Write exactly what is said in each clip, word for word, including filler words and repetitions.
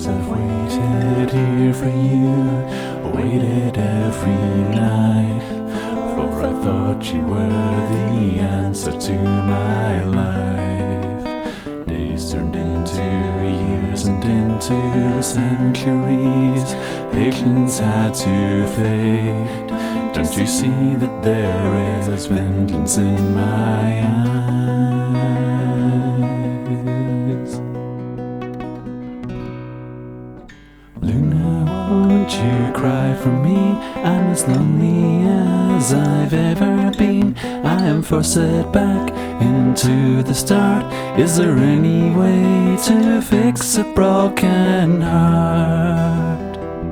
I've waited here for you, waited every night, for I thought you were the answer to my life. Days turned into years and into centuries, patience had to fade. Don't you see that there is vengeance in my eyes? Luna, won't you cry for me? I'm as lonely as I've ever been. I am forced back into the start. Is there any way to fix a broken heart?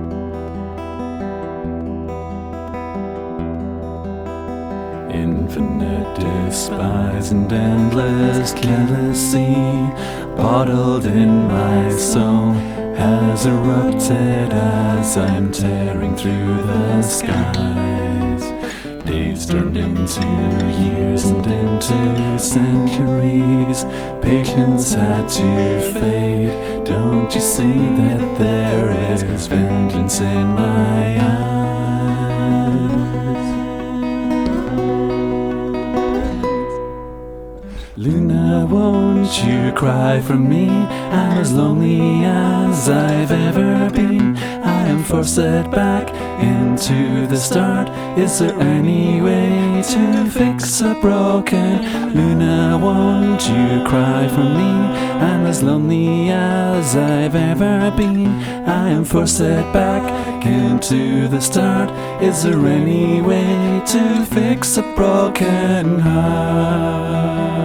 Infinite despise and endless jealousy, bottled in my soul, has erupted as I'm tearing through the skies. Days turned into years and into centuries, patience had to fade. Don't you see that there is vengeance in my eyes? Luna, won't you cry for me? I'm as lonely as I've ever been. I am forced back into the start. Is there any way to fix a broken? Luna, won't you cry for me? I'm as lonely as I've ever been. I am forced back into the start. Is there any way to fix a broken heart?